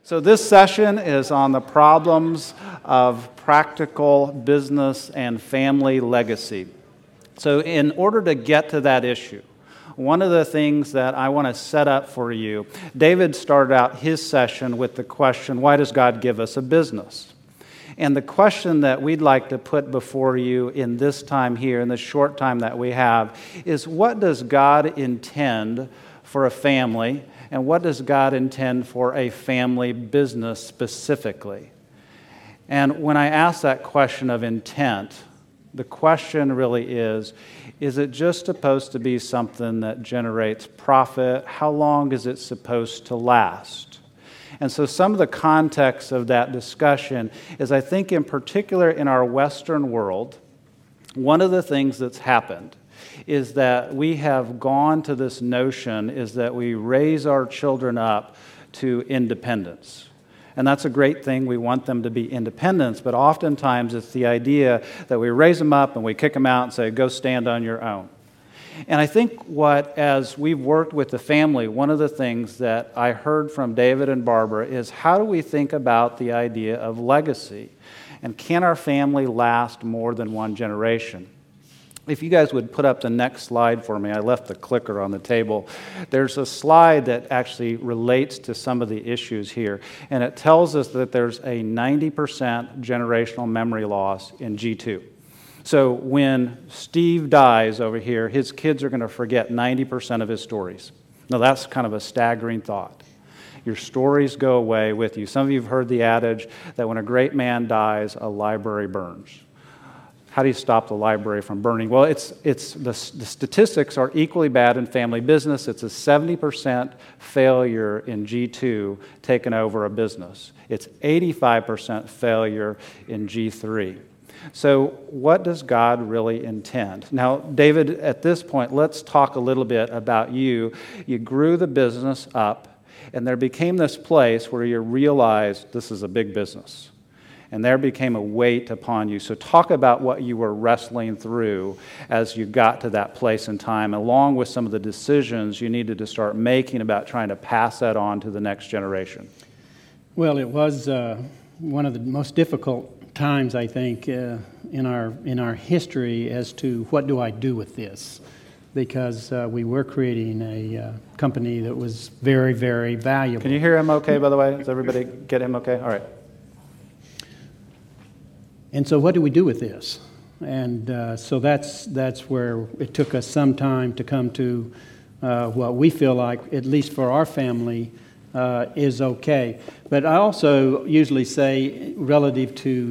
So this session is on the problems of practical business and family legacy. So in order to get to that issue, one of the things that I want to set up for you, David started out his session with the question, why does God give us a business? And the question that we'd like to put before you in this time here, in the short time that we have, is what does God intend for a family, and what does God intend for a family business specifically? And when I ask that question of intent, the question really is it just supposed to be something that generates profit? How long is it supposed to last? And so some of the context of that discussion is, I think in particular in our Western world, one of the things that's happened is that we have gone to this notion is that we raise our children up to independence. And that's a great thing. We want them to be independent, but oftentimes it's the idea that we raise them up and we kick them out and say, go stand on your own. And I think as we've worked with the family, one of the things that I heard from David and Barbara is how do we think about the idea of legacy? And can our family last more than one generation? If you guys would put up the next slide for me, I left the clicker on the table. There's a slide that actually relates to some of the issues here, and it tells us that there's a 90% generational memory loss in G2. So when Steve dies over here, his kids are going to forget 90% of his stories. Now that's kind of a staggering thought. Your stories go away with you. Some of you have heard the adage that when a great man dies, a library burns. How do you stop the library from burning? Well, the statistics are equally bad in family business. It's a 70% failure in G2 taking over a business. It's 85% failure in G3. So what does God really intend? Now, David, at this point, let's talk a little bit about you. You grew the business up, and there became this place where you realized this is a big business. And there became a weight upon you. So talk about what you were wrestling through as you got to that place in time, along with some of the decisions you needed to start making about trying to pass that on to the next generation. Well, it was one of the most difficult times, I think, in our history as to what do I do with this, because we were creating a company that was very, very valuable. Can you hear him okay, by the way? Does everybody get him okay? All right. And so what do we do with this? And so that's where it took us some time to come to what we feel like, at least for our family, is okay. But I also usually say, relative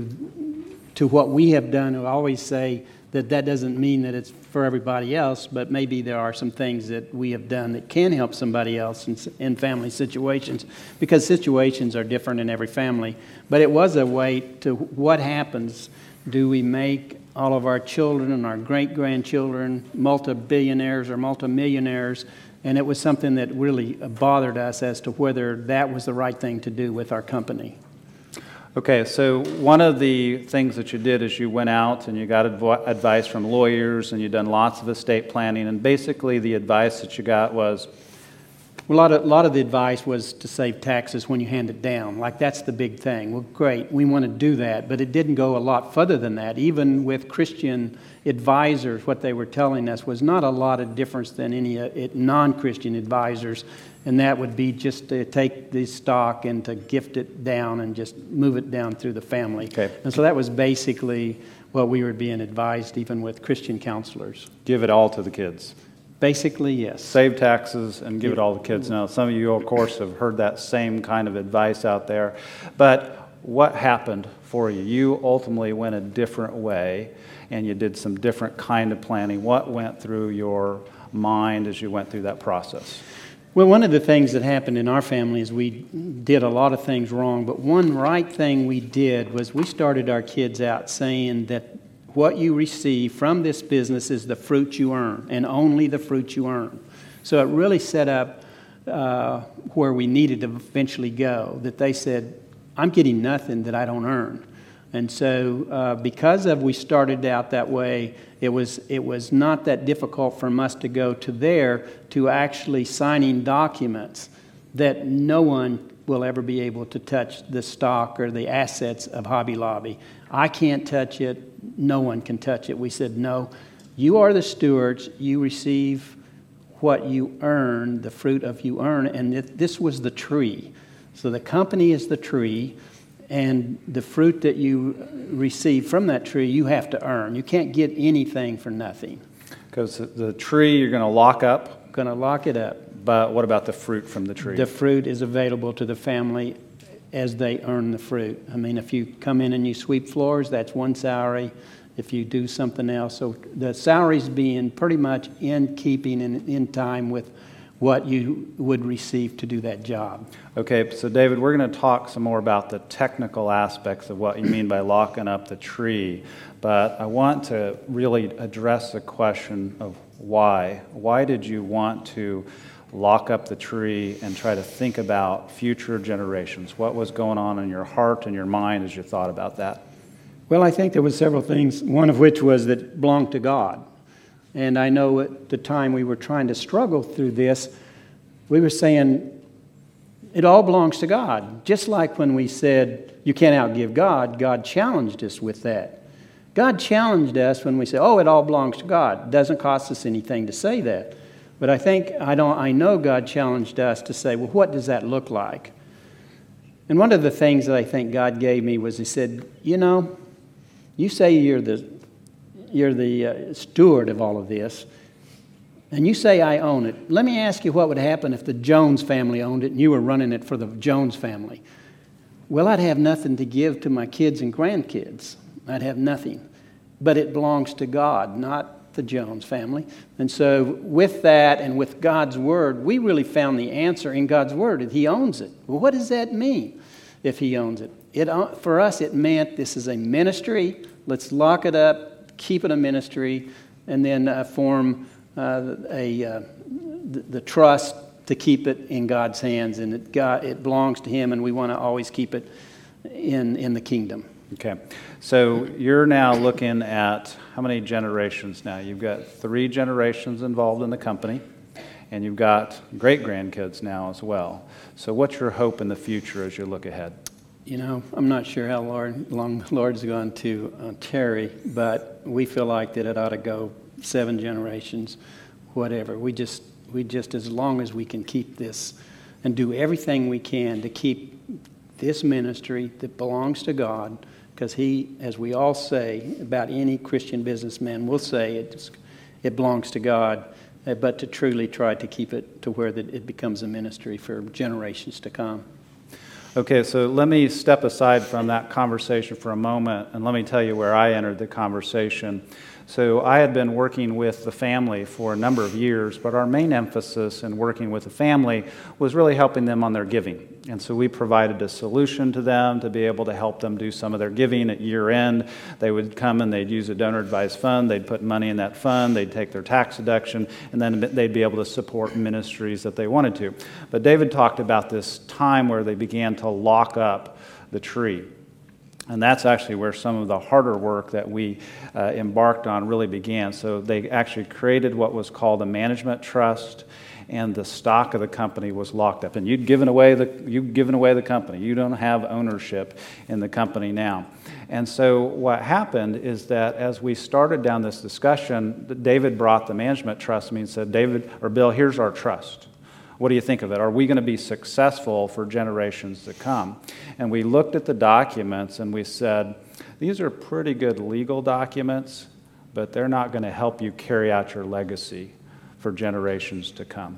to what we have done, I always say that doesn't mean that it's for everybody else, but maybe there are some things that we have done that can help somebody else in family situations, because situations are different in every family. But it was a way to what happens. Do we make all of our children and our great-grandchildren multi-billionaires or multi-millionaires? And it was something that really bothered us as to whether that was the right thing to do with our company. Okay, so one of the things that you did is you went out and you got advice from lawyers, and you've done lots of estate planning, and basically the advice that you got was? Well, a lot of the advice was to save taxes when you hand it down. Like, that's the big thing. Well, great, we want to do that, but it didn't go a lot further than that. Even with Christian advisors, what they were telling us was not a lot of difference than any non-Christian advisors, and that would be just to take the stock and to gift it down and just move it down through the family. Okay. And so that was basically what we were being advised, even with Christian counselors. Give it all to the kids. Basically, yes. Save taxes and give it all to the kids. Now, some of you, of course, have heard that same kind of advice out there. But what happened for you? You ultimately went a different way, and you did some different kind of planning. What went through your mind as you went through that process? Well, one of the things that happened in our family is we did a lot of things wrong, but one right thing we did was we started our kids out saying that what you receive from this business is the fruit you earn, and only the fruit you earn. So it really set up where we needed to eventually go, that they said, I'm getting nothing that I don't earn. And so because we started out that way, it was not that difficult for us to go to there to actually signing documents that no one will ever be able to touch the stock or the assets of Hobby Lobby. I can't touch it. No one can touch it. We said, no, you are the stewards. You receive what you earn, the fruit of you earn, and this was the tree. So the company is the tree, and the fruit that you receive from that tree, you have to earn. You can't get anything for nothing. Because the tree you're going to lock up. Going to lock it up. But what about the fruit from the tree? The fruit is available to the family as they earn the fruit. I mean, if you come in and you sweep floors, that's one salary. If you do something else. So the salary's being pretty much in keeping and in time with what you would receive to do that job. Okay, so David, we're going to talk some more about the technical aspects of what you mean by locking up the tree. But I want to really address the question of why. Why did you want to lock up the tree and try to think about future generations? What was going on in your heart and your mind as you thought about that? Well, I think there was several things, one of which was that it belonged to God. And I know at the time we were trying to struggle through this, we were saying it all belongs to God. Just like when we said you can't outgive God, God challenged us with that. God challenged us when we said, oh, it all belongs to God. It doesn't cost us anything to say that. But I know God challenged us to say, well, what does that look like? And one of the things that I think God gave me was He said, you say you're the steward of all of this, and you say I own it. Let me ask you what would happen if the Jones family owned it and you were running it for the Jones family. Well, I'd have nothing to give to my kids and grandkids. I'd have nothing. But it belongs to God, not the Jones family. And so with that and with God's Word, we really found the answer in God's Word. He owns it. Well, what does that mean if He owns it? For us, it meant this is a ministry. Let's lock it up, keep it a ministry, and then form the trust to keep it in God's hands. And it belongs to Him, and we want to always keep it in the kingdom. Okay. So you're now looking at how many generations now? You've got 3 generations involved in the company, and you've got great-grandkids now as well. So what's your hope in the future as you look ahead? I'm not sure how long the Lord's going to tarry, but we feel like that it ought to go 7 generations, whatever. We just as long as we can keep this and do everything we can to keep this ministry that belongs to God, because He, as we all say about any Christian businessman, will say it belongs to God, but to truly try to keep it to where that it becomes a ministry for generations to come. Okay, so let me step aside from that conversation for a moment, and let me tell you where I entered the conversation. So I had been working with the family for a number of years, but our main emphasis in working with the family was really helping them on their giving. And so we provided a solution to them to be able to help them do some of their giving at year end. They would come and they'd use a donor advised fund, they'd put money in that fund, they'd take their tax deduction, and then they'd be able to support ministries that they wanted to. But David talked about this time where they began to lock up the tree. And that's actually where some of the harder work that we embarked on really began. So they actually created what was called a management trust, and the stock of the company was locked up. And you'd given away the company. You don't have ownership in the company now. And so what happened is that as we started down this discussion, David brought the management trust to me and said, Bill, here's our trust. What do you think of it? Are we going to be successful for generations to come? And we looked at the documents and we said, these are pretty good legal documents, but they're not going to help you carry out your legacy for generations to come.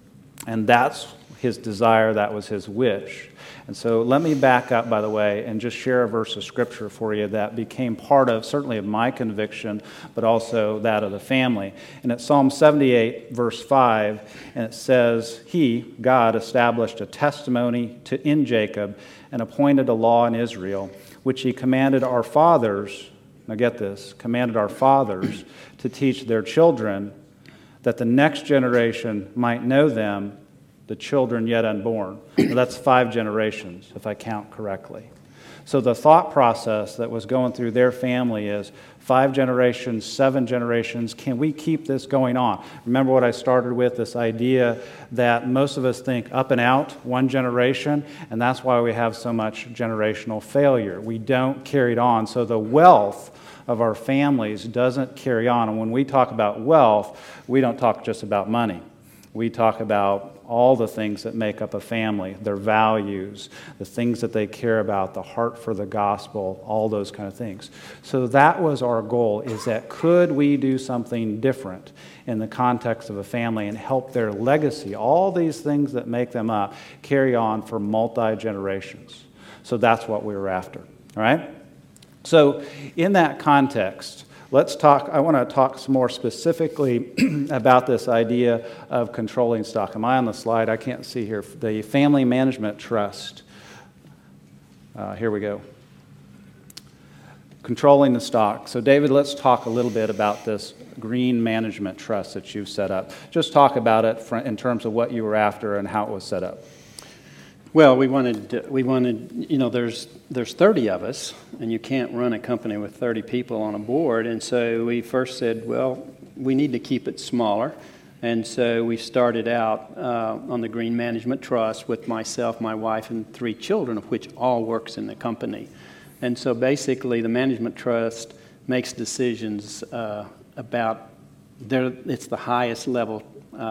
And that's his desire, that was his wish. And so let me back up, by the way, and just share a verse of Scripture for you that became part of, certainly of my conviction, but also that of the family. And it's Psalm 78, verse 5, and it says, He, God, established a testimony in Jacob and appointed a law in Israel, which He commanded our fathers, now get this, commanded our fathers to teach their children, that the next generation might know them, the children yet unborn. Well, that's 5 generations, if I count correctly. So the thought process that was going through their family is 5 generations, 7 generations, can we keep this going on? Remember what I started with, this idea that most of us think up and out, 1 generation, and that's why we have so much generational failure. We don't carry it on. So the wealth of our families doesn't carry on. And when we talk about wealth, we don't talk just about money. We talk about all the things that make up a family, their values, the things that they care about, the heart for the gospel, all those kind of things. So that was our goal, is that could we do something different in the context of a family and help their legacy, all these things that make them up, carry on for multi-generations. So that's what we were after, all right? So in that context, I want to talk some more specifically about this idea of controlling stock. Am I on the slide? I can't see here. The Family Management Trust. Here we go. Controlling the stock. So David, let's talk a little bit about this Green Management Trust that you've set up. Just talk about it in terms of what you were after and how it was set up. Well, we wanted, there's 30 of us, and you can't run a company with 30 people on a board. And so we first said, well, we need to keep it smaller. And so we started out on the Green Management Trust with myself, my wife, and 3 children, of which all works in the company. And so basically the Management Trust makes decisions about, it's the highest level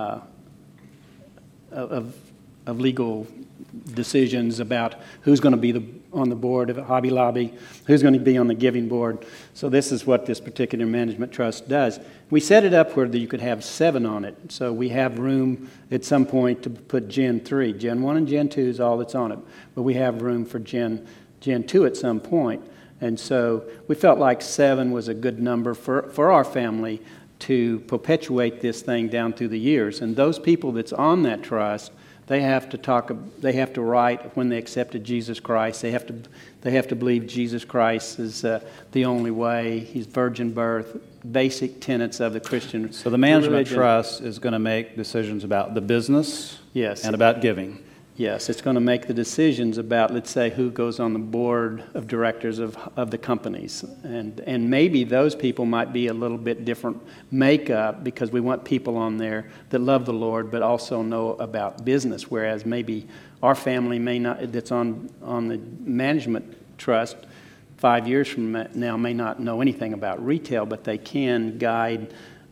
of legal decisions about who's going to be on the board of Hobby Lobby, who's going to be on the giving board. So this is what this particular management trust does. We set it up where you could have 7 on it. So we have room at some point to put Gen 3. Gen 1 and Gen 2 is all that's on it. But we have room for Gen 2 at some point. And so we felt like 7 was a good number for our family to perpetuate this thing down through the years. And those people that's on that trust, they have to write when they accepted Jesus Christ. They have to believe Jesus Christ is the only way. He's virgin birth, basic tenets of the Christian. So the management trust is going to make decisions about the business, yes, and about giving. Yes, it's going to make the decisions about, let's say, who goes on the board of directors of the companies. And maybe those people might be a little bit different makeup because we want people on there that love the Lord but also know about business, whereas maybe our family may not, that's on the management trust 5 years from now may not know anything about retail, but they can guide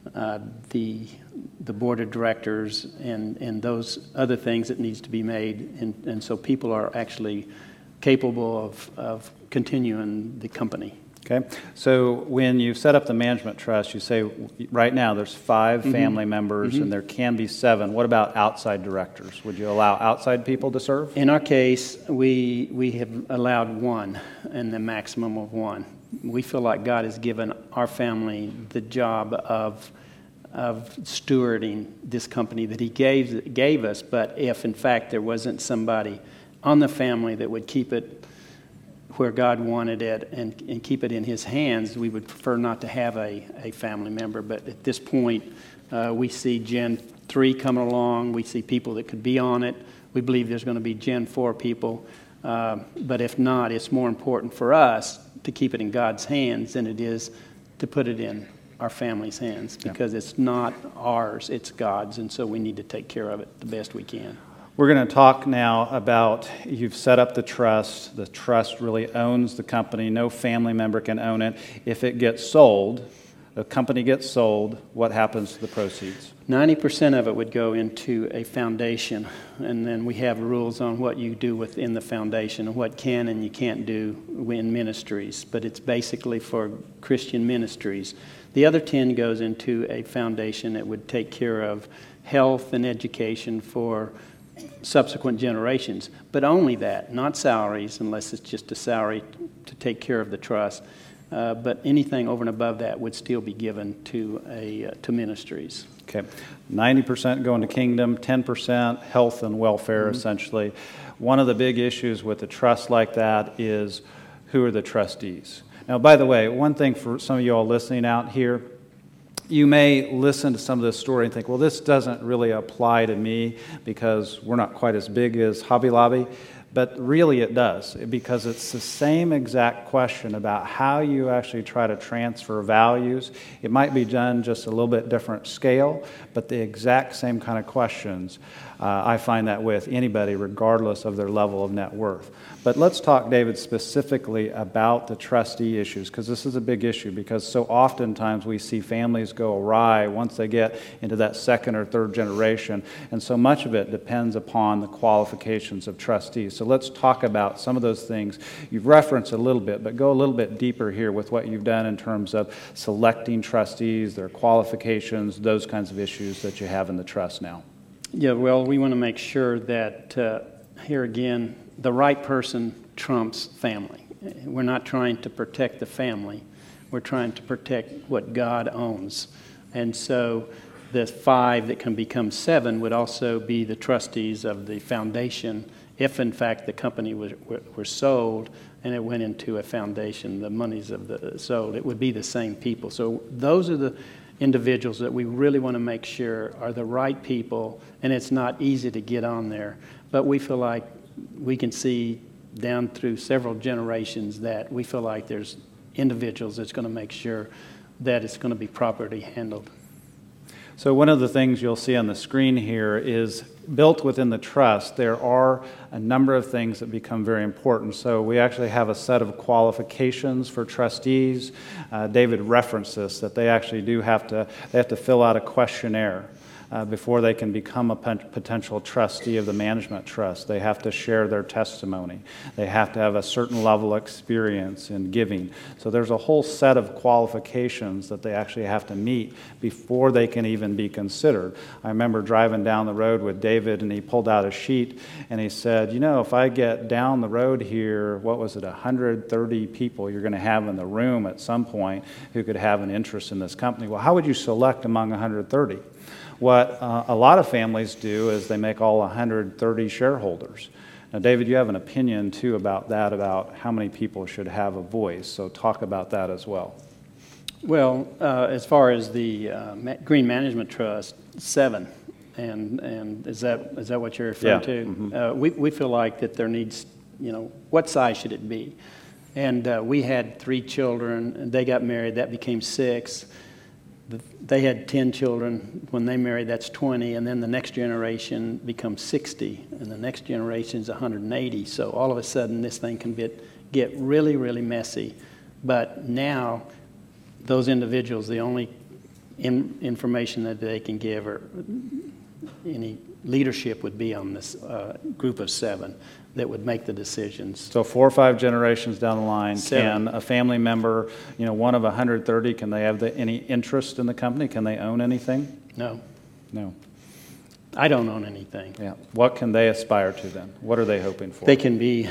the board of directors and those other things that needs to be made. And so people are actually capable of continuing the company. Okay. So when you set up the management trust, you say right now there's 5 family members and there can be 7. What about outside directors? Would you allow outside people to serve? In our case, we have allowed 1 and the maximum of 1. We feel like God has given our family the job of stewarding this company that He gave us, but if in fact there wasn't somebody on the family that would keep it where God wanted it and keep it in His hands, we would prefer not to have a family member. But at this point, we see Gen 3 coming along. We see people that could be on it. We believe there's going to be Gen 4 people. But if not, it's more important for us to keep it in God's hands than it is to put it in our family's hands, because it's not ours, it's God's, and so we need to take care of it the best we can. We're going to talk now about, you've set up the trust. The trust really owns the company. No family member can own it. If it gets sold, the company gets sold, what happens to the proceeds? 90% of it would go into a foundation, and then we have rules on what you do within the foundation and what can and you can't do in ministries, but it's basically for Christian ministries. The other 10 goes into a foundation that would take care of health and education for subsequent generations, but only that, not salaries, unless it's just a salary to take care of the trust. But anything over and above that would still be given to ministries. Okay, 90% going to kingdom, 10% health and welfare, essentially. One of the big issues with a trust like that is who are the trustees. Now, by the way, one thing for some of you all listening out here, you may listen to some of this story and think, well, this doesn't really apply to me because we're not quite as big as Hobby Lobby. But really it does, because it's the same exact question about how you actually try to transfer values. It might be done just a little bit different scale, but the exact same kind of questions. I find that with anybody, regardless of their level of net worth. But let's talk, David, specifically about the trustee issues, because this is a big issue, because so oftentimes we see families go awry once they get into that second or third generation, and so much of it depends upon the qualifications of trustees. So let's talk about some of those things. You've referenced a little bit, but go a little bit deeper here with what you've done in terms of selecting trustees, their qualifications, those kinds of issues that you have in the trust now. Yeah, well, we want to make sure that, here again, the right person trumps family. We're not trying to protect the family. We're trying to protect what God owns. And so the 5 that can become 7 would also be the trustees of the foundation if, in fact, the company were sold and it went into a foundation, the monies of the sold, it would be the same people. So those are the individuals that we really want to make sure are the right people, and it's not easy to get on there. But we feel like we can see down through several generations that we feel like there's individuals that's going to make sure that it's going to be properly handled. So one of the things you'll see on the screen here is built within the trust. There are a number of things that become very important. So we actually have a set of qualifications for trustees. David referenced this, that they actually have to fill out a questionnaire before they can become a potential trustee of the management trust. They have to share their testimony. They have to have a certain level of experience in giving. So there's a whole set of qualifications that they actually have to meet before they can even be considered. I remember driving down the road with David, and he pulled out a sheet and he said, you know, if I get down the road here, 130 people you're going to have in the room at some point who could have an interest in this company. Well, how would you select among 130? What a lot of families do is they make all 130 shareholders. Now, David, you have an opinion, too, about that, about how many people should have a voice. So talk about that as well. Well, as far as the Green Management Trust, 7. And is that what you're referring to? Mm-hmm. We feel like that there needs, what size should it be? And we had 3 children, and they got married. That became 6. They had 10 children. When they married, that's 20. And then the next generation becomes 60. And the next generation is 180. So all of a sudden, this thing can get really, really messy. But now, those individuals, the only information that they can give or any leadership would be on this group of 7 that would make the decisions. So 4 or 5 generations down the line, 7. Can a family member, one of 130, can they have any interest in the company? Can they own anything? No. No. I don't own anything. Yeah. What can they aspire to then? What are they hoping for? They can be,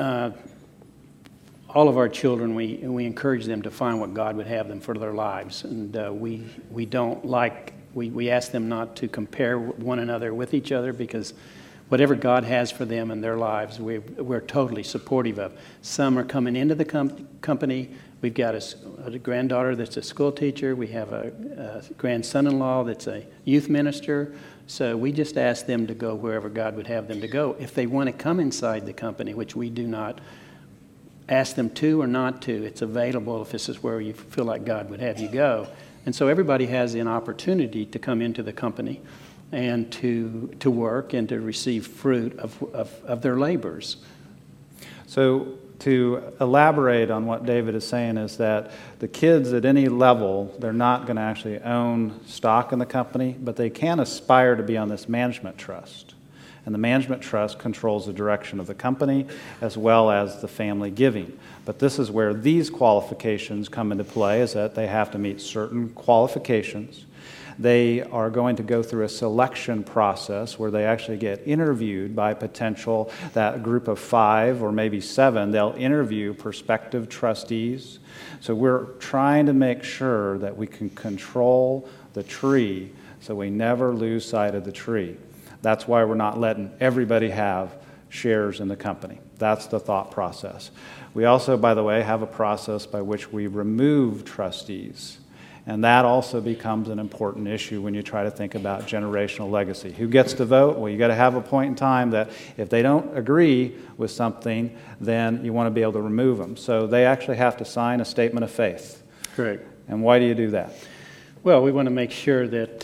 all of our children, we encourage them to find what God would have them for their lives. And we don't like, we ask them not to compare one another with each other, because whatever God has for them in their lives, we're totally supportive of. Some are coming into the company. We've got a granddaughter that's a school teacher. We have a grandson-in-law that's a youth minister. So we just ask them to go wherever God would have them to go. If they want to come inside the company, which we do not ask them to or not to, it's available if this is where you feel like God would have you go. And so everybody has an opportunity to come into the company and to work and to receive fruit of their labors. So to elaborate on what David is saying is that the kids at any level, they're not going to actually own stock in the company, but they can aspire to be on this management trust. And the management trust controls the direction of the company as well as the family giving. But this is where these qualifications come into play, is that they have to meet certain qualifications. They are going to go through a selection process where they actually get interviewed by that group of 5 or maybe 7. They'll interview prospective trustees. So we're trying to make sure that we can control the tree so we never lose sight of the tree. That's why we're not letting everybody have shares in the company. That's the thought process. We also, by the way, have a process by which we remove trustees. And that also becomes an important issue when you try to think about generational legacy. Who gets to vote? Well, you got to have a point in time that if they don't agree with something, then you want to be able to remove them. So they actually have to sign a statement of faith. Correct. And why do you do that? Well, we want to make sure that,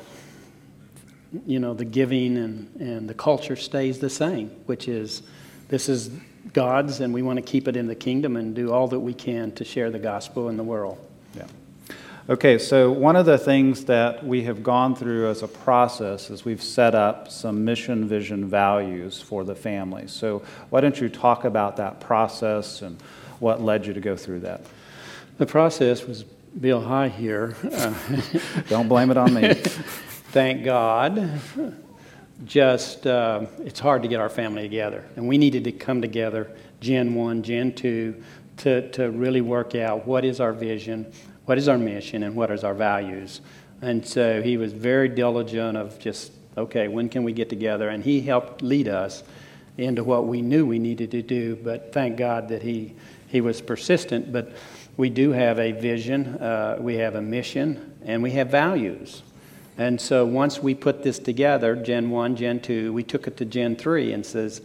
the giving and the culture stays the same, which is, this is God's, and we want to keep it in the kingdom and do all that we can to share the gospel in the world. Yeah. Okay, so one of the things that we have gone through as a process is we've set up some mission, vision, values for the family. So why don't you talk about that process and what led you to go through that? The process was Bill High here. Don't blame it on me. Thank God. It's hard to get our family together. And we needed to come together, Gen 1, Gen 2, to really work out what is our vision, what is our mission, and what is our values. And so he was very diligent of just, okay, when can we get together? And he helped lead us into what we knew we needed to do. But thank God that he was persistent. But we do have a vision, we have a mission, and we have values. And so once we put this together, Gen 1, Gen 2, we took it to Gen 3 and says,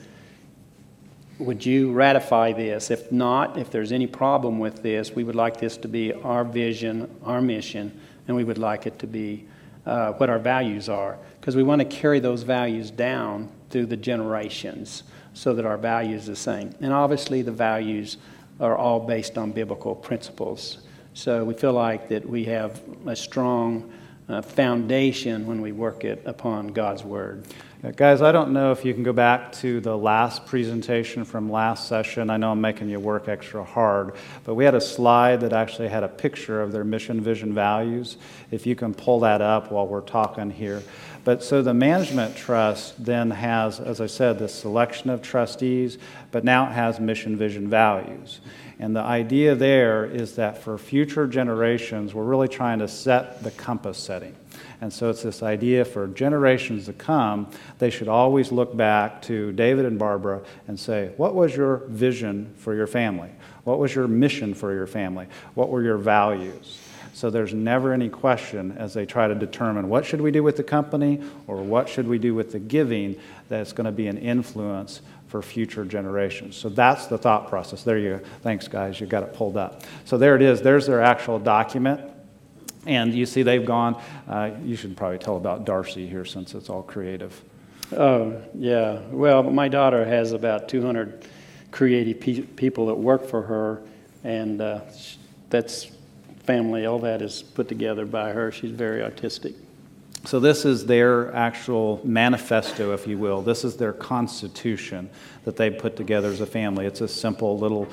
would you ratify this? If not, if there's any problem with this, we would like this to be our vision, our mission, and we would like it to be what our values are. Because we want to carry those values down through the generations so that our values are the same. And obviously the values are all based on biblical principles. So we feel like that we have a strong foundation when we work it upon God's Word. Guys, I don't know if you can go back to the last presentation from last session. I know I'm making you work extra hard, but we had a slide that actually had a picture of their mission, vision, values. If you can pull that up while we're talking here. But so the management trust then has, as I said, this selection of trustees, but now it has mission, vision, values. And the idea there is that for future generations, we're really trying to set the compass setting. And so it's this idea for generations to come, they should always look back to David and Barbara and say, what was your vision for your family? What was your mission for your family? What were your values? So there's never any question as they try to determine what should we do with the company or what should we do with the giving that's going to be an influence for future generations. So that's the thought process. There you go. Thanks, guys. You got it pulled up. So there it is. There's their actual document. And you see they've gone, you should probably tell about Darcy here since it's all creative. Oh, yeah. Well, my daughter has about 200 creative people that work for her, and that's family. All that is put together by her. She's very artistic. So this is their actual manifesto, if you will. This is their constitution that they put together as a family. It's a simple little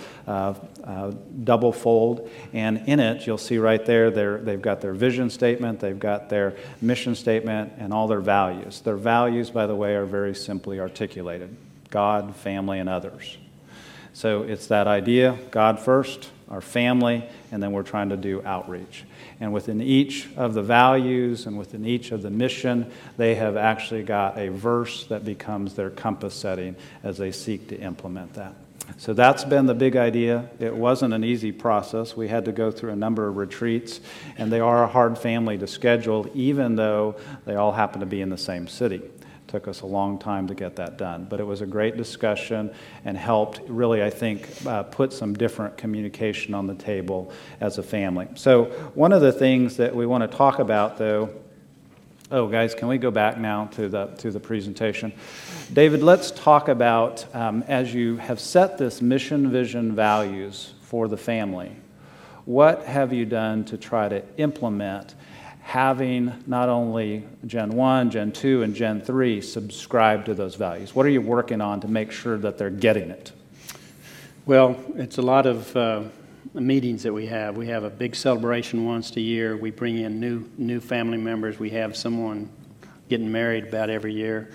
double fold, and in it you'll see right there they've got their vision statement, they've got their mission statement, and all their values. Their values, by the way, are very simply articulated: God, family, and others. So it's that idea, God first, our family, and then we're trying to do outreach. And within each of the values and within each of the mission, they have actually got a verse that becomes their compass setting as they seek to implement that. So that's been the big idea. It wasn't an easy process. We had to go through a number of retreats, and they are a hard family to schedule, even though they all happen to be in the same city. Took us a long time to get that done, but it was a great discussion and helped really, I think, put some different communication on the table as a family. So one of the things that we want to talk about, though, guys, can we go back now to the presentation? David, let's talk about, as you have set this mission, vision, values for the family, what have you done to try to implement having not only Gen 1, Gen 2, and Gen 3 subscribe to those values? What are you working on to make sure that they're getting it? Well, it's a lot of meetings that we have. We have a big celebration once a year. We bring in new family members. We have someone getting married about every year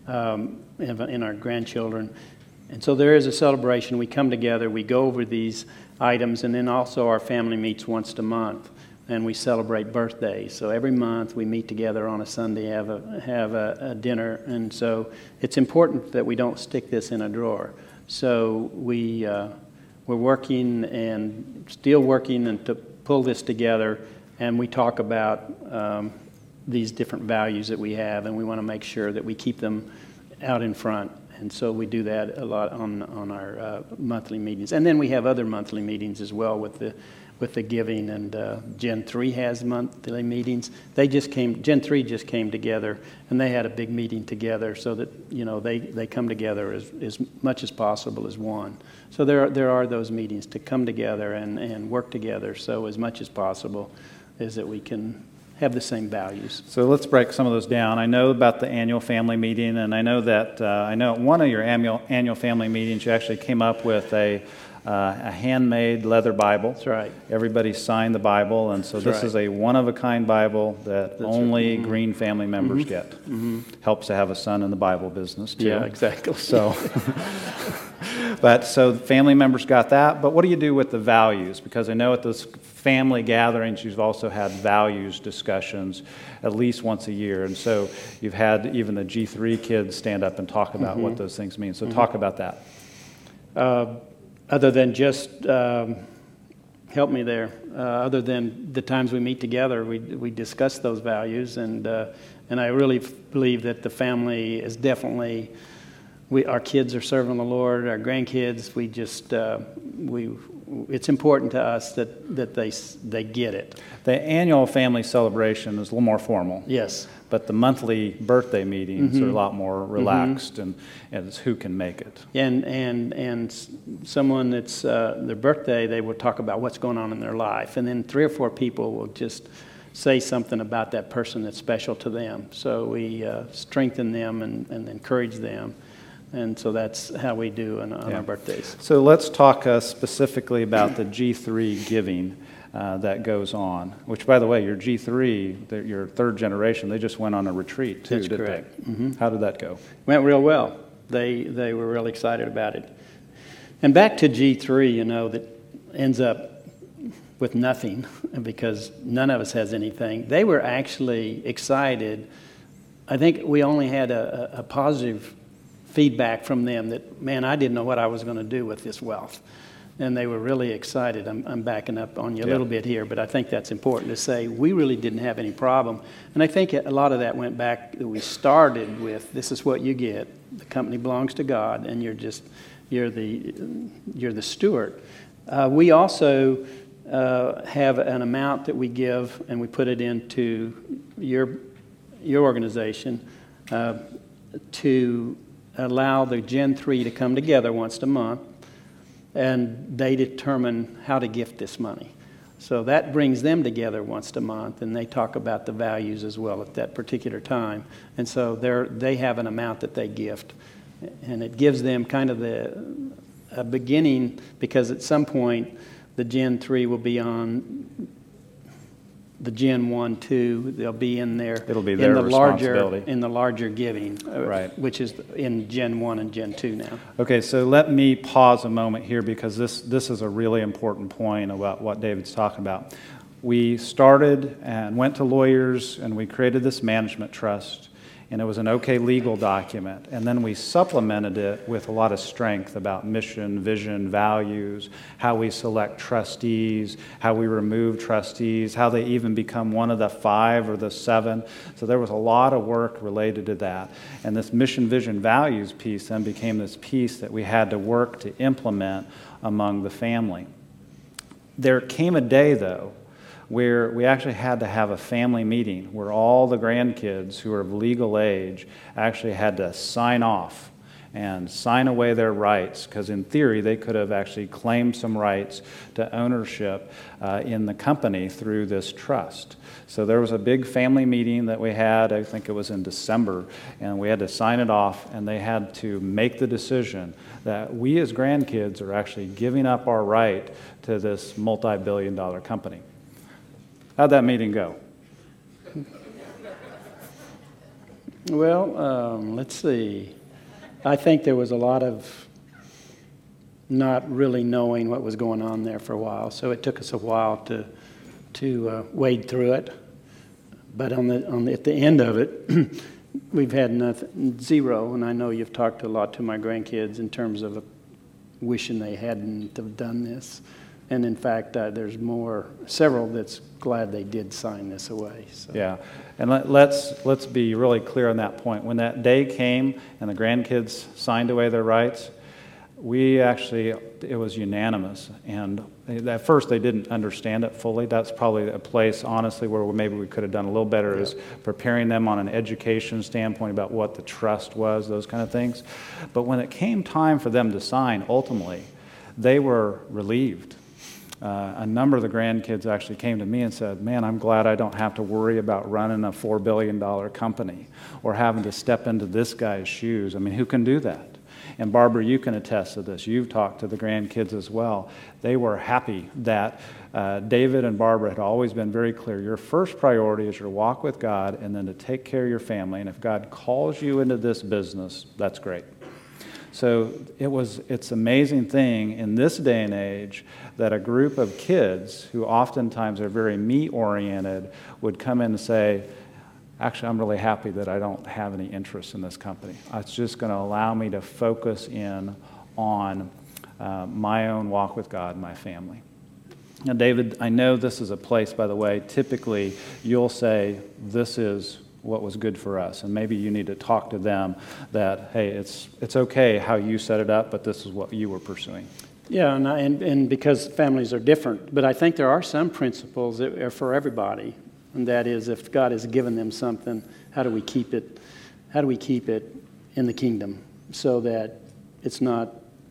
in our grandchildren. And so there is a celebration. We come together, we go over these items, and then also our family meets once a month. And we celebrate birthdays. So every month we meet together on a Sunday, have a dinner, and so it's important that we don't stick this in a drawer. So we're working and still working and to pull this together and we talk about these different values that we have, and we want to make sure that we keep them out in front. And so we do that a lot on our monthly meetings. And then we have other monthly meetings as well with the giving, and Gen 3 has monthly meetings. Gen 3 just came together, and they had a big meeting together so that, they come together as much as possible as one. So there are those meetings to come together and work together, so as much as possible is that we can have the same values. So let's break some of those down. I know about the annual family meeting, and I know that at one of your annual family meetings, you actually came up with a handmade leather Bible. That's right. Everybody signed the Bible, and so this is a one-of-a-kind Bible that only Green family members get. Helps to have a son in the Bible business, too. Yeah, exactly. So, so family members got that, but what do you do with the values? Because I know at those family gatherings, you've also had values discussions at least once a year, and so you've had even the G3 kids stand up and talk about what those things mean. So talk about that. Other than just, help me there, other than the times we meet together, we discuss those values, and I really believe that the family is definitely, our kids are serving the Lord, our grandkids, it's important to us that they get it. The annual family celebration is a little more formal. Yes. But the monthly birthday meetings are a lot more relaxed, and it's who can make it. And someone that's their birthday, they will talk about what's going on in their life, and then 3 or 4 people will just say something about that person that's special to them. So we strengthen them and encourage them. And so that's how we do on our birthdays. So let's talk specifically about the G3 giving that goes on, which, by the way, your G3, your third generation, they just went on a retreat, too, That's didn't correct. they? Mm-hmm. How did that go? Went real well. They were really excited about it. And back to G3, that ends up with nothing because none of us has anything. They were actually excited. I think we only had a positive feedback from them that, man, I didn't know what I was going to do with this wealth. And they were really excited. I'm backing up on you a little bit here, but I think that's important to say. We really didn't have any problem. And I think a lot of that went back, we started with, this is what you get. The company belongs to God, and you're the steward. We also have an amount that we give, and we put it into your organization to allow the Gen 3 to come together once a month, and they determine how to gift this money. So that brings them together once a month, and they talk about the values as well at that particular time. And so they have an amount that they gift, and it gives them kind of a beginning, because at some point the Gen 3 will be on the Gen 1, 2, they'll be in there. It'll be their responsibility. In the larger giving, right, which is in Gen 1 and Gen 2 now. Okay, so let me pause a moment here, because this is a really important point about what David's talking about. We started and went to lawyers, and we created this management trust, and it was an okay legal document. And then we supplemented it with a lot of strength about mission, vision, values, how we select trustees, how we remove trustees, how they even become one of the 5 or the 7. So there was a lot of work related to that. And this mission, vision, values piece then became this piece that we had to work to implement among the family. There came a day, though, where we actually had to have a family meeting where all the grandkids who are of legal age actually had to sign off and sign away their rights, because in theory they could have actually claimed some rights to ownership in the company through this trust. So there was a big family meeting that we had, I think it was in December, and we had to sign it off, and they had to make the decision that we as grandkids are actually giving up our right to this multi-billion-dollar company. How'd that meeting go? Well, let's see. I think there was a lot of not really knowing what was going on there for a while, so it took us a while to wade through it. But at the end of it, we've had nothing, zero. And I know you've talked a lot to my grandkids in terms of wishing they hadn't have done this. And in fact, there's several that's glad they did sign this away. So. Yeah, and let's be really clear on that point. When that day came and the grandkids signed away their rights, it was unanimous. And at first they didn't understand it fully. That's probably a place, honestly, where maybe we could have done a little better, is preparing them on an education standpoint about what the trust was, those kind of things. But when it came time for them to sign, ultimately, they were relieved. A number of the grandkids actually came to me and said, man, I'm glad I don't have to worry about running a $4 billion company or having to step into this guy's shoes. I mean, who can do that? And Barbara, you can attest to this. You've talked to the grandkids as well. They were happy that David and Barbara had always been very clear. Your first priority is your walk with God and then to take care of your family. And if God calls you into this business, that's great. So it's an amazing thing in this day and age that a group of kids who oftentimes are very me-oriented would come in and say, actually, I'm really happy that I don't have any interest in this company. It's just going to allow me to focus in on my own walk with God and my family. Now, David, I know this is a place, by the way, typically you'll say, this is what was good for us. And maybe you need to talk to them that, hey, it's okay how you set it up, but this is what you were pursuing. Yeah, and because families are different. But I think there are some principles that are for everybody. And that is, if God has given them something, how do we keep it in the kingdom so that it's not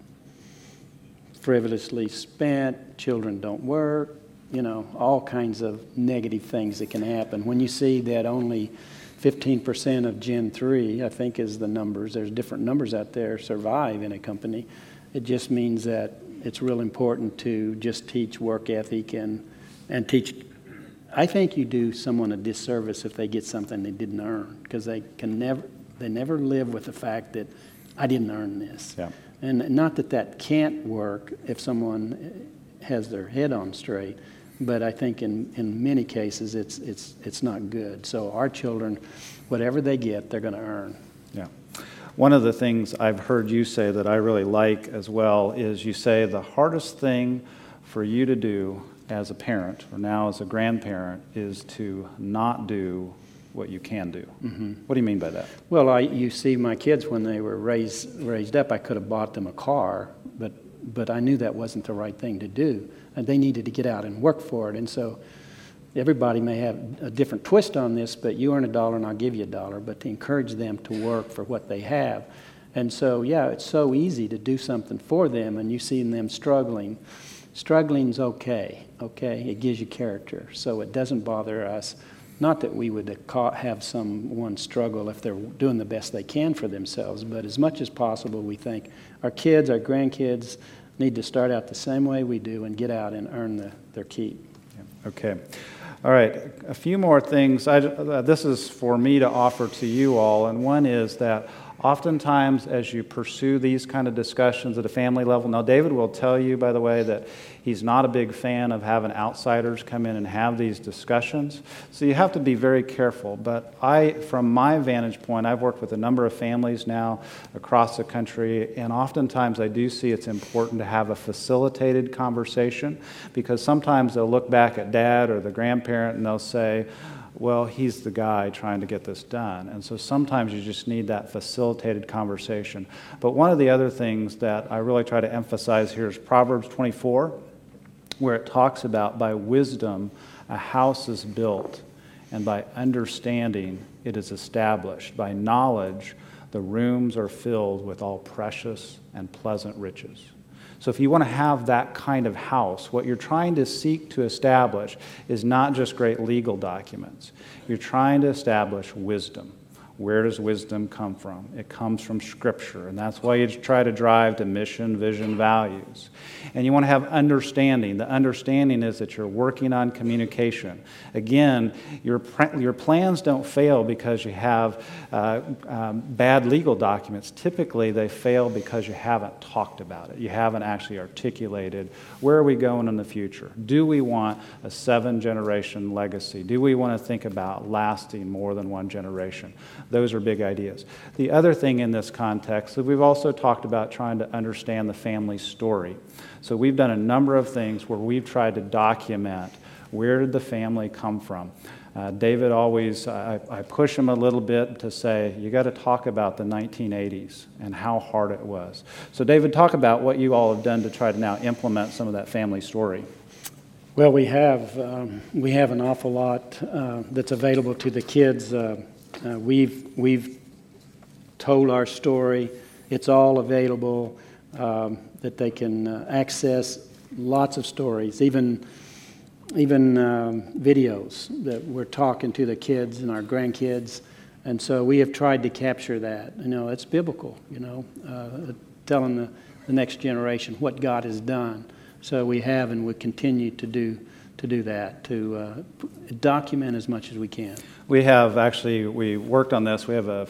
frivolously spent, children don't work, all kinds of negative things that can happen. When you see that only 15% of Gen 3, I think is the numbers, there's different numbers out there, survive in a company, it just means that it's real important to just teach work ethic and teach. I think you do someone a disservice if they get something they didn't earn, because they never live with the fact that I didn't earn this. Yeah. And not that can't work if someone has their head on straight, but I think in many cases it's not good. So our children, whatever they get, they're going to earn. Yeah. One of the things I've heard you say that I really like as well is you say the hardest thing for you to do as a parent or now as a grandparent is to not do what you can do. Mm-hmm. What do you mean by that? Well, you see my kids when they were raised up, I could have bought them a car, but I knew that wasn't the right thing to do. And they needed to get out and work for it. And so everybody may have a different twist on this, but you earn $1 and I'll give you $1, but to encourage them to work for what they have. And so, yeah, it's so easy to do something for them, and you see them struggling. Struggling's okay? It gives you character, so it doesn't bother us. Not that we would have someone struggle if they're doing the best they can for themselves, but as much as possible, we think our kids, our grandkids, need to start out the same way we do and get out and earn their keep. Okay. All right. A few more things. This is for me to offer to you all, and one is that oftentimes as you pursue these kind of discussions at a family level, now David will tell you, by the way, that he's not a big fan of having outsiders come in and have these discussions. So you have to be very careful. But from my vantage point, I've worked with a number of families now across the country, and oftentimes I do see it's important to have a facilitated conversation, because sometimes they'll look back at dad or the grandparent and they'll say, well, he's the guy trying to get this done. And so sometimes you just need that facilitated conversation. But one of the other things that I really try to emphasize here is Proverbs 24, where it talks about by wisdom a house is built, and by understanding it is established. By knowledge the rooms are filled with all precious and pleasant riches. So if you want to have that kind of house, what you're trying to seek to establish is not just great legal documents. You're trying to establish wisdom. Where does wisdom come from? It comes from Scripture, and that's why you try to drive to mission, vision, values. And you want to have understanding. The understanding is that you're working on communication. Again, your plans don't fail because you have bad legal documents. Typically, they fail because you haven't talked about it. You haven't actually articulated, where are we going in the future? Do we want a 7-generation legacy? Do we want to think about lasting more than one generation? Those are big ideas. The other thing in this context is we've also talked about trying to understand the family story. So we've done a number of things where we've tried to document where did the family come from. David always, I push him a little bit to say, you got to talk about the 1980s and how hard it was. So David, talk about what you all have done to try to now implement some of that family story. Well, we have an awful lot that's available to the kids. We've told our story. It's all available that they can access. Lots of stories, even videos that we're talking to the kids and our grandkids, and so we have tried to capture that. It's biblical. Telling the next generation what God has done. So we have and we continue to do that, to document as much as we can. We worked on this. We have a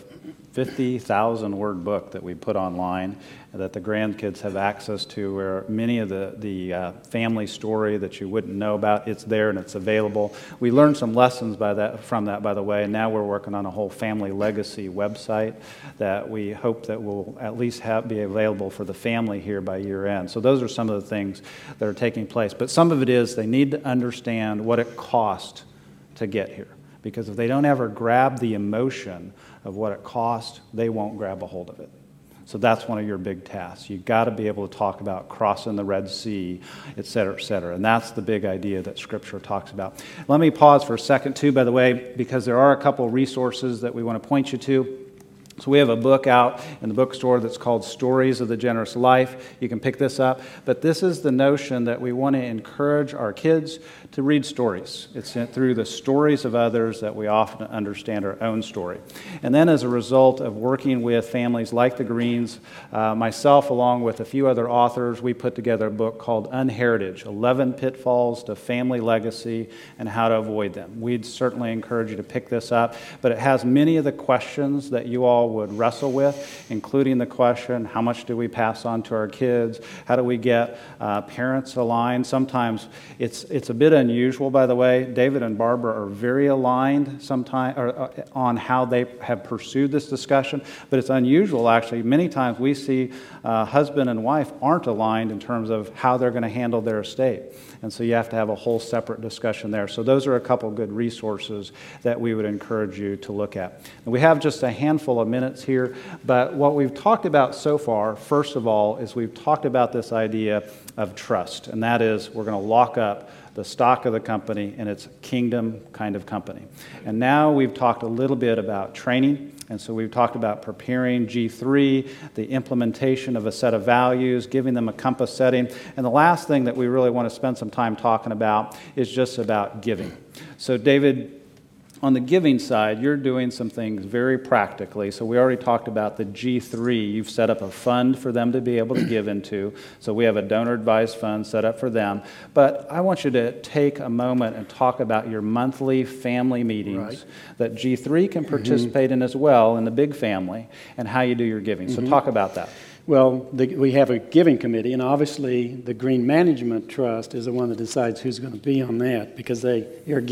50,000 word book that we put online that the grandkids have access to, where many of the family story that you wouldn't know about, it's there and it's available. We learned some lessons from that, by the way, and now we're working on a whole family legacy website that we hope that will at least be available for the family here by year end. So those are some of the things that are taking place. But some of it is they need to understand what it cost to get here. Because if they don't ever grab the emotion of what it cost, they won't grab a hold of it. So that's one of your big tasks. You've got to be able to talk about crossing the Red Sea, et cetera, et cetera. And that's the big idea that Scripture talks about. Let me pause for a second, too, by the way, because there are a couple resources that we want to point you to. So we have a book out in the bookstore that's called Stories of the Generous Life. You can pick this up. But this is the notion that we want to encourage our kids to read stories. It's through the stories of others that we often understand our own story. And then as a result of working with families like the Greens, myself along with a few other authors, we put together a book called Unheritage, 11 Pitfalls to Family Legacy and How to Avoid Them. We'd certainly encourage you to pick this up. But it has many of the questions that you all would wrestle with, including the question, how much do we pass on to our kids? How do we get parents aligned? Sometimes it's a bit unusual, by the way. David and Barbara are very aligned sometimes on how they have pursued this discussion, but it's unusual, actually. Many times we see husband and wife aren't aligned in terms of how they're going to handle their estate. And so you have to have a whole separate discussion there. So those are a couple good resources that we would encourage you to look at. And we have just a handful of minutes here, but what we've talked about so far, first of all, is we've talked about this idea of trust, and that is we're going to lock up the stock of the company, and it's a kingdom kind of company. And now we've talked a little bit about training, and so we've talked about preparing G3, the implementation of a set of values, giving them a compass setting, and the last thing that we really want to spend some time talking about is just about giving. So David, on the giving side, you're doing some things very practically. So we already talked about the G3. You've set up a fund for them to be able to give into. So we have a donor-advised fund set up for them. But I want you to take a moment and talk about your monthly family meetings that G3 can participate in as well in the big family, and how you do your giving. So talk about that. Well, we have a giving committee, and obviously the Green Management Trust is the one that decides who's going to be on that, because they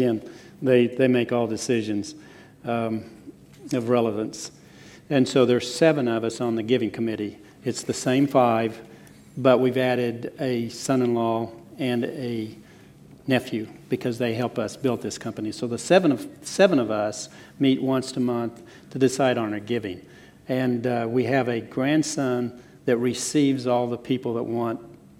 make all decisions of relevance. And so there's 7 of us on the giving committee. It's the same 5, but we've added a son-in-law and a nephew because they help us build this company. So the seven of us meet once a month to decide on our giving. And we have a grandson that receives all the people that want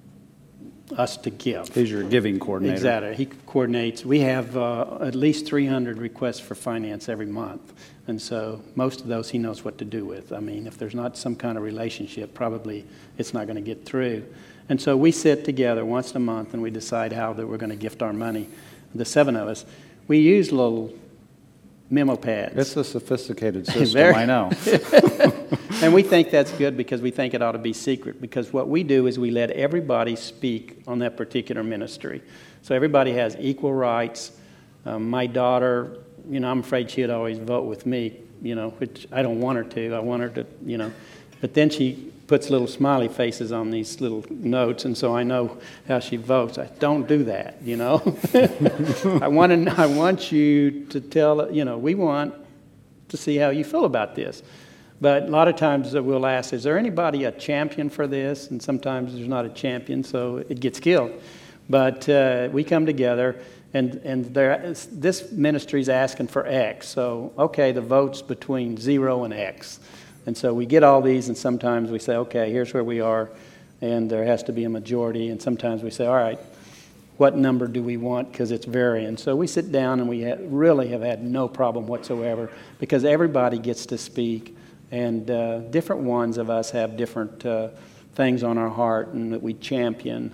us to give. He's your giving coordinator. Exactly. He coordinates. We have at least 300 requests for finance every month. And so most of those he knows what to do with. I mean, if there's not some kind of relationship, probably it's not going to get through. And so we sit together once a month and we decide how that we're going to gift our money. The 7 of us. We use little memo pads. It's a sophisticated system, I know. And we think that's good because we think it ought to be secret, because what we do is we let everybody speak on that particular ministry. So everybody has equal rights. My daughter, I'm afraid she'd always vote with me, which I don't want her to. I want her to, but then she puts little smiley faces on these little notes, and so I know how she votes. I don't do that, I want you to tell, we want to see how you feel about this. But a lot of times we'll ask, is there anybody a champion for this? And sometimes there's not a champion, so it gets killed. But we come together, and this ministry is asking for X. So, okay, the vote's between 0 and X. And so we get all these, and sometimes we say, okay, here's where we are, and there has to be a majority. And sometimes we say, all right, what number do we want, because it's varying. So we sit down, and we really have had no problem whatsoever, because everybody gets to speak, and different ones of us have different things on our heart and that we champion.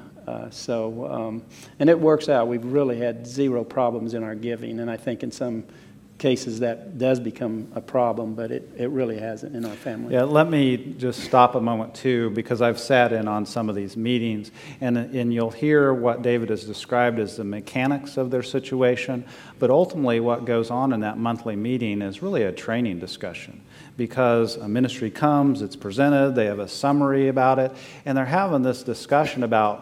And it works out. We've really had 0 problems in our giving, and I think in some cases that does become a problem, but it really hasn't in our family. Yeah, let me just stop a moment too, because I've sat in on some of these meetings, and you'll hear what David has described as the mechanics of their situation, but ultimately what goes on in that monthly meeting is really a training discussion, because a ministry comes, it's presented, they have a summary about it, and they're having this discussion about,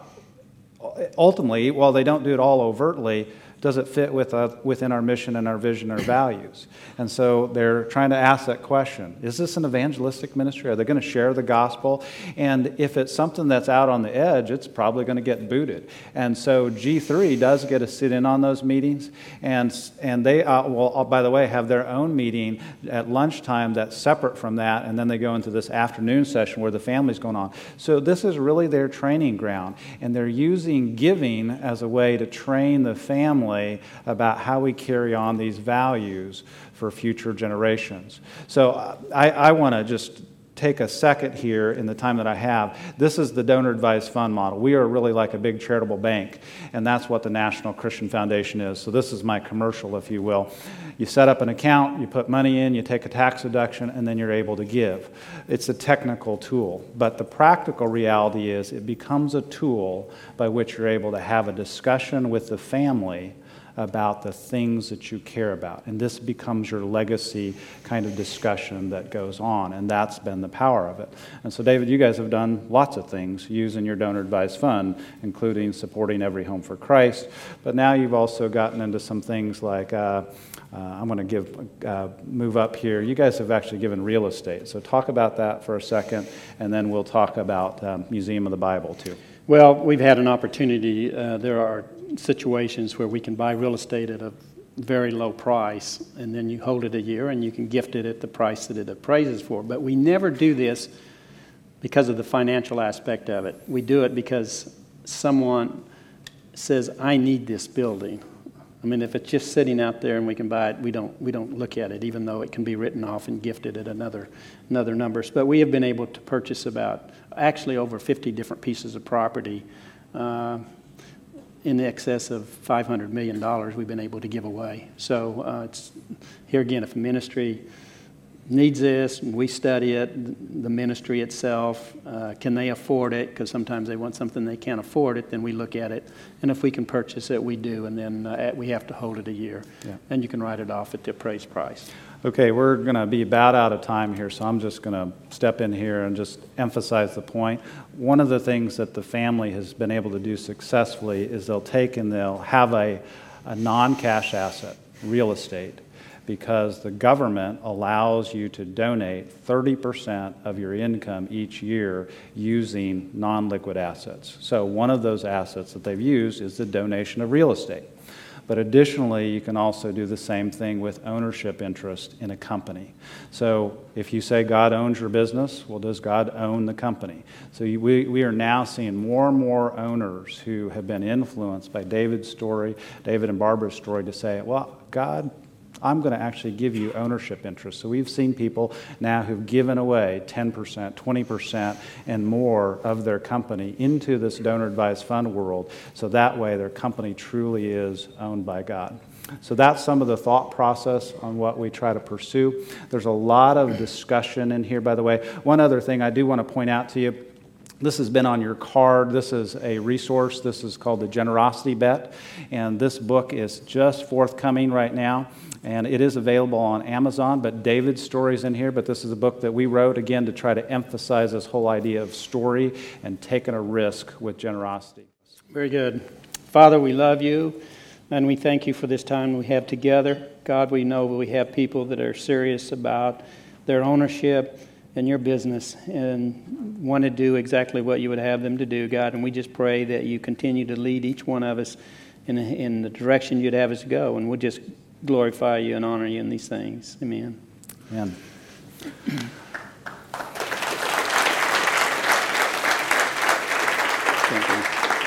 ultimately, while they don't do it all overtly, does it fit within our mission and our vision or values? And so they're trying to ask that question. Is this an evangelistic ministry? Are they going to share the gospel? And if it's something that's out on the edge, it's probably going to get booted. And so G3 does get to sit in on those meetings. And they will, by the way, have their own meeting at lunchtime that's separate from that. And then they go into this afternoon session where the family's going on. So this is really their training ground. And they're using giving as a way to train the family about how we carry on these values for future generations. So I want to just take a second here in the time that I have. This is the donor advised fund model. We are really like a big charitable bank, and that's what the National Christian Foundation is. So this is my commercial, if you will. You set up an account, you put money in, you take a tax deduction, and then you're able to give. It's a technical tool, but the practical reality is it becomes a tool by which you're able to have a discussion with the family about the things that you care about. And this becomes your legacy kind of discussion that goes on, and that's been the power of it. And so, David, you guys have done lots of things using your donor advised fund, including supporting Every Home for Christ, but now you've also gotten into some things like, I'm going to move up here. You guys have actually given real estate, so talk about that for a second, and then we'll talk about Museum of the Bible, too. Well, we've had an opportunity. There are situations where we can buy real estate at a very low price, and then you hold it a year and you can gift it at the price that it appraises for. But we never do this because of the financial aspect of it. We do it because someone says, I need this building. I mean, if it's just sitting out there and we can buy it, we don't look at it, even though it can be written off and gifted at another numbers. But we have been able to purchase actually over 50 different pieces of property in excess of $500 million we've been able to give away. So it's here again, if a ministry needs this, and we study it, the ministry itself, can they afford it? Because sometimes they want something they can't afford it, then we look at it. And if we can purchase it, we do, and then we have to hold it a year. Yeah. And you can write it off at the appraised price. Okay, we're going to be about out of time here, so I'm just going to step in here and just emphasize the point. One of the things that the family has been able to do successfully is they'll have a non-cash asset, real estate, because the government allows you to donate 30% of your income each year using non-liquid assets. So one of those assets that they've used is the donation of real estate. But additionally, you can also do the same thing with ownership interest in a company. So if you say God owns your business, well, does God own the company? So we are now seeing more and more owners who have been influenced by David and Barbara's story to say, well, God, I'm going to actually give you ownership interest. So we've seen people now who've given away 10%, 20%, and more of their company into this donor-advised fund world, so that way their company truly is owned by God. So that's some of the thought process on what we try to pursue. There's a lot of discussion in here, by the way. One other thing I do want to point out to you, this has been on your card. This is a resource. This is called the Generosity Bet, and this book is just forthcoming right now. And it is available on Amazon, but David's story's in here. But this is a book that we wrote, again, to try to emphasize this whole idea of story and taking a risk with generosity. Very good. Father, we love you, and we thank you for this time we have together. God, we know we have people that are serious about their ownership in your business and want to do exactly what you would have them to do, God. And we just pray that you continue to lead each one of us in the direction you'd have us go. And we'll just glorify you and honor you in these things. Amen. Amen. Thank you.